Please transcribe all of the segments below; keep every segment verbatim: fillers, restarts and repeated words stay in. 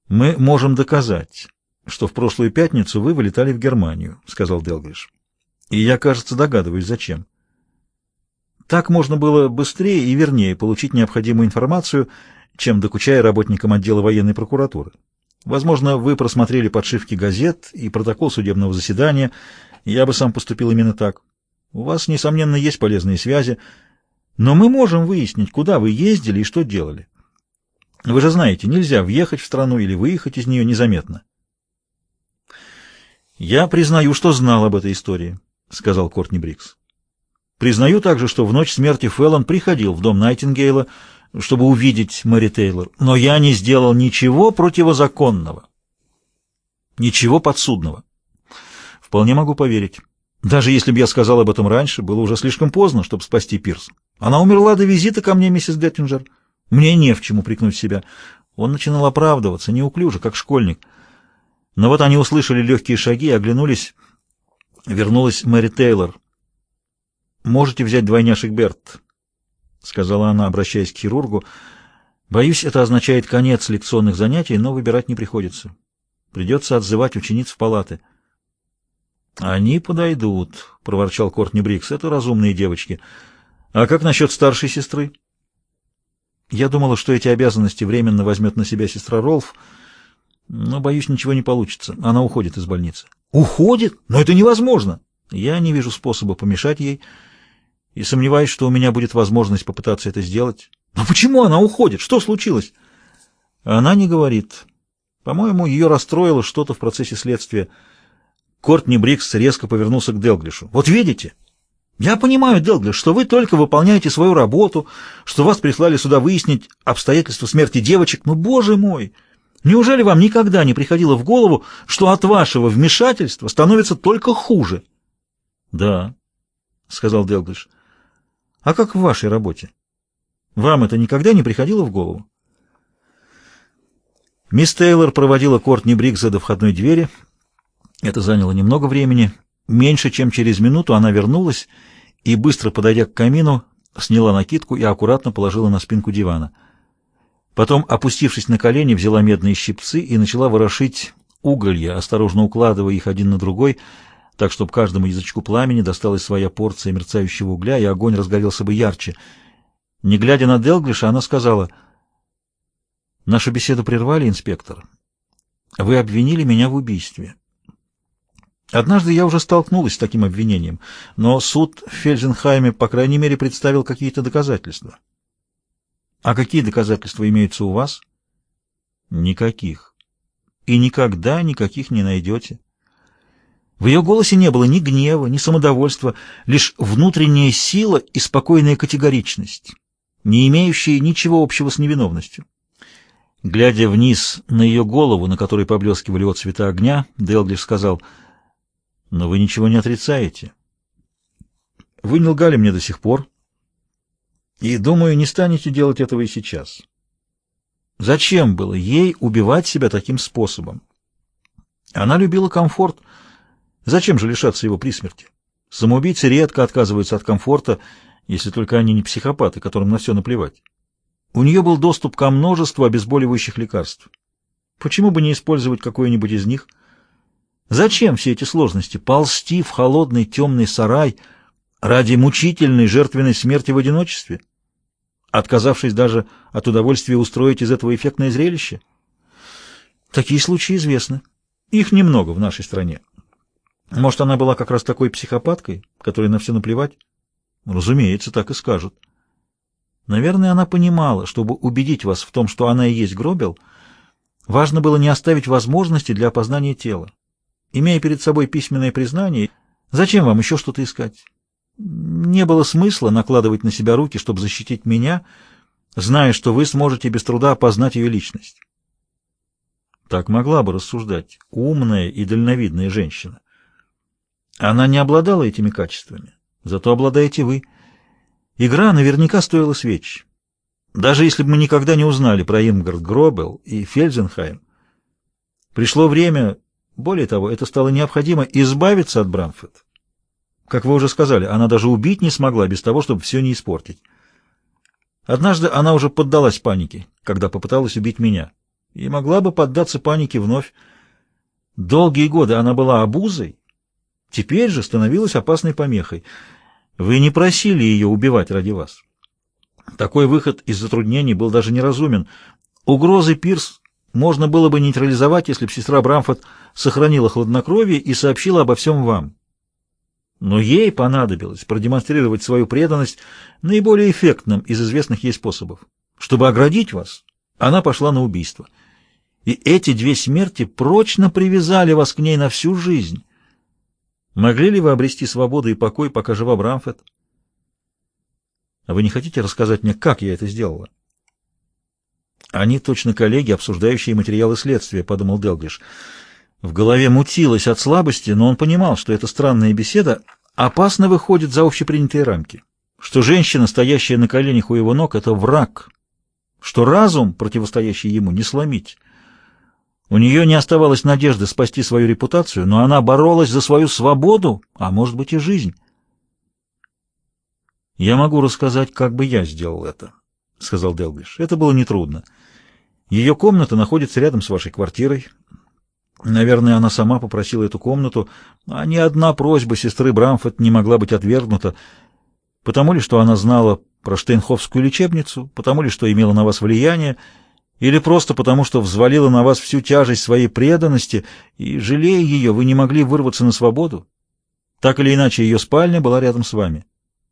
«Мы можем доказать, что в прошлую пятницу вы вылетали в Германию», — сказал Делглиш. «И я, кажется, догадываюсь, зачем. Так можно было быстрее и вернее получить необходимую информацию, чем докучая работникам отдела военной прокуратуры. Возможно, вы просмотрели подшивки газет и протокол судебного заседания. Я бы сам поступил именно так. У вас, несомненно, есть полезные связи, но мы можем выяснить, куда вы ездили и что делали. Вы же знаете, нельзя въехать в страну или выехать из нее незаметно». «Я признаю, что знал об этой истории», — сказал Кортни Брикс. «Признаю также, что в ночь смерти Феллон приходил в дом Найтингейла, чтобы увидеть Мэри Тейлор, но я не сделал ничего противозаконного, ничего подсудного». «Вполне могу поверить. Даже если бы я сказал об этом раньше, было уже слишком поздно, чтобы спасти Пирс. Она умерла до визита ко мне, миссис Геттинджер. Мне не в чем упрекнуть себя». Он начинал оправдываться, неуклюже, как школьник. Но вот они услышали легкие шаги и оглянулись. Вернулась Мэри Тейлор. «Можете взять двойняшек Берт», — сказала она, обращаясь к хирургу. «Боюсь, это означает конец лекционных занятий, но выбирать не приходится. Придется отзывать учениц в палаты». «Они подойдут», — проворчал Кортни Брикс. «Это разумные девочки. А как насчет старшей сестры?» «Я думала, что эти обязанности временно возьмет на себя сестра Ролф, но, боюсь, ничего не получится. Она уходит из больницы». «Уходит? Но это невозможно!» «Я не вижу способа помешать ей и сомневаюсь, что у меня будет возможность попытаться это сделать». «Но почему она уходит? Что случилось?» «Она не говорит. По-моему, ее расстроило что-то в процессе следствия». Кортни Брикс резко повернулся к Делглишу. «Вот видите? Я понимаю, Делглиш, что вы только выполняете свою работу, что вас прислали сюда выяснить обстоятельства смерти девочек. Но, боже мой, неужели вам никогда не приходило в голову, что от вашего вмешательства становится только хуже?» «Да», — сказал Делглиш. «А как в вашей работе? Вам это никогда не приходило в голову?» Мисс Тейлор проводила Кортни Брикса до входной двери. Это заняло немного времени. Меньше чем через минуту она вернулась и, быстро подойдя к камину, сняла накидку и аккуратно положила на спинку дивана. Потом, опустившись на колени, взяла медные щипцы и начала ворошить уголья, осторожно укладывая их один на другой, так, чтобы каждому язычку пламени досталась своя порция мерцающего угля, и огонь разгорелся бы ярче. Не глядя на Делглиша, она сказала: «Нашу беседу прервали, инспектор. Вы обвинили меня в убийстве. Однажды я уже столкнулась с таким обвинением, но суд в Фельденхайме, по крайней мере, представил какие-то доказательства». «А какие доказательства имеются у вас?» «Никаких. И никогда никаких не найдете». В ее голосе не было ни гнева, ни самодовольства, лишь внутренняя сила и спокойная категоричность, не имеющие ничего общего с невиновностью. Глядя вниз на ее голову, на которой поблескивали отцветы огня, Делглиш сказал: «Но вы ничего не отрицаете. Вы не лгали мне до сих пор, и, думаю, не станете делать этого и сейчас. Зачем было ей убивать себя таким способом? Она любила комфорт. Зачем же лишаться его при смерти? Самоубийцы редко отказываются от комфорта, если только они не психопаты, которым на все наплевать. У нее был доступ ко множеству обезболивающих лекарств. Почему бы не использовать какое-нибудь из них? Зачем все эти сложности? Ползти в холодный темный сарай ради мучительной жертвенной смерти в одиночестве, отказавшись даже от удовольствия устроить из этого эффектное зрелище? Такие случаи известны. Их немного в нашей стране. Может, она была как раз такой психопаткой, которой на все наплевать? Разумеется, так и скажут. Наверное, она понимала, чтобы убедить вас в том, что она и есть Гробел, важно было не оставить возможности для опознания тела. Имея перед собой письменное признание, зачем вам еще что-то искать? Не было смысла накладывать на себя руки, чтобы защитить меня, зная, что вы сможете без труда опознать ее личность. Так могла бы рассуждать умная и дальновидная женщина. Она не обладала этими качествами, зато обладаете вы. Игра наверняка стоила свеч. Даже если бы мы никогда не узнали про Ирмгард Гробел и Фельденхайм, пришло время, более того, это стало необходимо, избавиться от Брамфет. Как вы уже сказали, она даже убить не смогла без того, чтобы все не испортить. Однажды она уже поддалась панике, когда попыталась убить меня. и могла бы поддаться панике вновь. Долгие годы она была обузой, теперь же становилась опасной помехой. Вы не просили ее убивать ради вас. Такой выход из затруднений был даже неразумен. Угрозы Пирс можно было бы нейтрализовать, если бы сестра Брамфорд сохранила хладнокровие и сообщила обо всем вам. Но ей понадобилось продемонстрировать свою преданность наиболее эффектным из известных ей способов. Чтобы оградить вас, она пошла на убийство. И эти две смерти прочно привязали вас к ней на всю жизнь. Могли ли вы обрести свободу и покой, пока жива Брамфорд? А вы не хотите рассказать мне, как я это сделала? Они точно коллеги, обсуждающие материалы следствия, подумал Делглиш. В голове мутилось от слабости, но он понимал, что эта странная беседа опасно выходит за общепринятые рамки, что женщина, стоящая на коленях у его ног, — это враг, что разум, противостоящий ему, не сломить. У нее не оставалось надежды спасти свою репутацию, но она боролась за свою свободу, а может быть и жизнь. «Я могу рассказать, как бы я сделал это», — сказал Делглиш. «Это было нетрудно. Ее комната находится рядом с вашей квартирой. Наверное, она сама попросила эту комнату, а ни одна просьба сестры Брамфорд не могла быть отвергнута, потому ли, что она знала про Штейнхофскую лечебницу, потому ли, что имела на вас влияние, или просто потому, что взвалила на вас всю тяжесть своей преданности, и, жалея ее, вы не могли вырваться на свободу. Так или иначе, ее спальня была рядом с вами.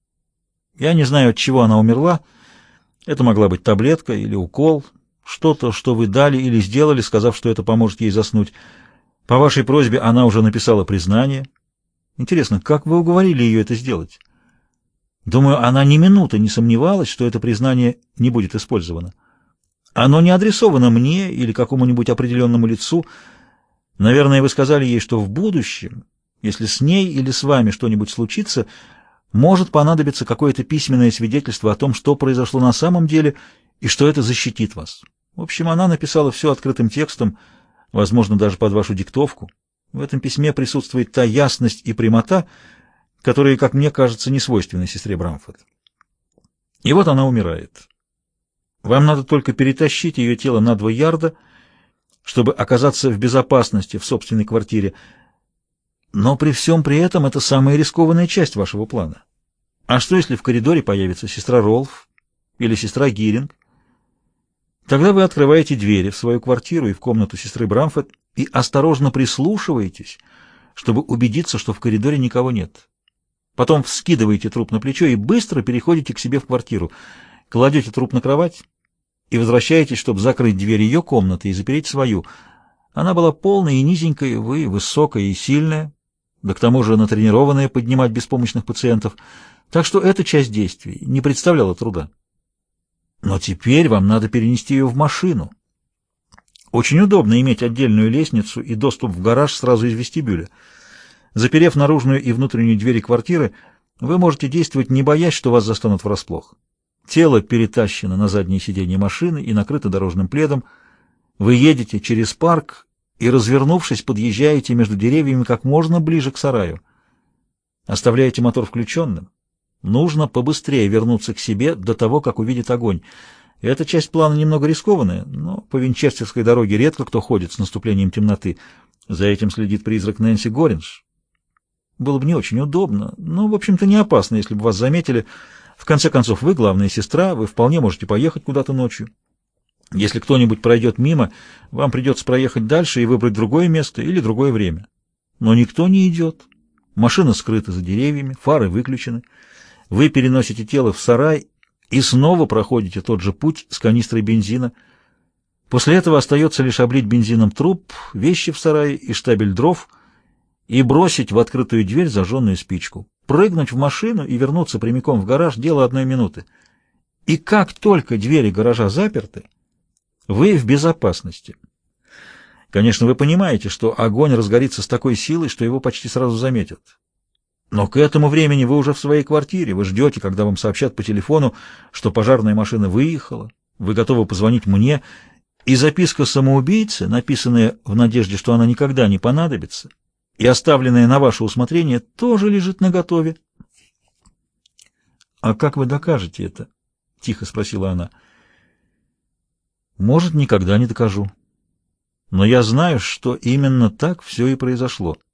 Я не знаю, от чего она умерла. Это могла быть таблетка или укол, что-то, что вы дали или сделали, сказав, что это поможет ей заснуть. По вашей просьбе она уже написала признание. Интересно, как вы уговорили ее это сделать? Думаю, она ни минуты не сомневалась, что это признание не будет использовано. Оно не адресовано мне или какому-нибудь определенному лицу. Наверное, вы сказали ей, что в будущем, если с ней или с вами что-нибудь случится, может понадобиться какое-то письменное свидетельство о том, что произошло на самом деле, и что это защитит вас. В общем, она написала все открытым текстом, возможно, даже под вашу диктовку. В этом письме присутствует та ясность и прямота, которые, как мне кажется, не свойственны сестре Брамфорд. И вот она умирает. Вам надо только перетащить ее тело на два ярда, чтобы оказаться в безопасности в собственной квартире. Но при всем при этом это самая рискованная часть вашего плана. А что, если в коридоре появится сестра Ролф или сестра Гиринг? Тогда вы открываете двери в свою квартиру и в комнату сестры Брамфорд и осторожно прислушиваетесь, чтобы убедиться, что в коридоре никого нет. Потом вскидываете труп на плечо и быстро переходите к себе в квартиру, кладете труп на кровать и возвращаетесь, чтобы закрыть дверь ее комнаты и запереть свою. Она была полная и низенькая, вы высокая и сильная, да к тому же натренированная поднимать беспомощных пациентов, так что эта часть действий не представляла труда. Но теперь вам надо перенести ее в машину. Очень удобно иметь отдельную лестницу и доступ в гараж сразу из вестибюля. Заперев наружную и внутреннюю двери квартиры, вы можете действовать, не боясь, что вас застанут врасплох. Тело перетащено на заднее сиденье машины и накрыто дорожным пледом. Вы едете через парк и, развернувшись, подъезжаете между деревьями как можно ближе к сараю. Оставляете мотор включенным. Нужно побыстрее вернуться к себе до того, как увидит огонь. Эта часть плана немного рискованная, но по Винчестерской дороге редко кто ходит с наступлением темноты. За этим следит призрак Нэнси Горинж. Было бы не очень удобно, но, в общем-то, не опасно, если бы вас заметили. В конце концов, вы главная сестра, вы вполне можете поехать куда-то ночью. Если кто-нибудь пройдет мимо, вам придется проехать дальше и выбрать другое место или другое время. Но никто не идет. Машина скрыта за деревьями, фары выключены. Вы переносите тело в сарай и снова проходите тот же путь с канистрой бензина. После этого остается лишь облить бензином труп, вещи в сарае и штабель дров и бросить в открытую дверь зажженную спичку. Прыгнуть в машину и вернуться прямиком в гараж — дело одной минуты. И как только двери гаража заперты, вы в безопасности. Конечно, вы понимаете, что огонь разгорится с такой силой, что его почти сразу заметят. Но к этому времени вы уже в своей квартире, вы ждете, когда вам сообщат по телефону, что пожарная машина выехала, вы готовы позвонить мне, и записка самоубийцы, написанная в надежде, что она никогда не понадобится, и оставленная на ваше усмотрение, тоже лежит наготове. — А как вы докажете это? — тихо спросила она. — Может, никогда не докажу. Но я знаю, что именно так все и произошло.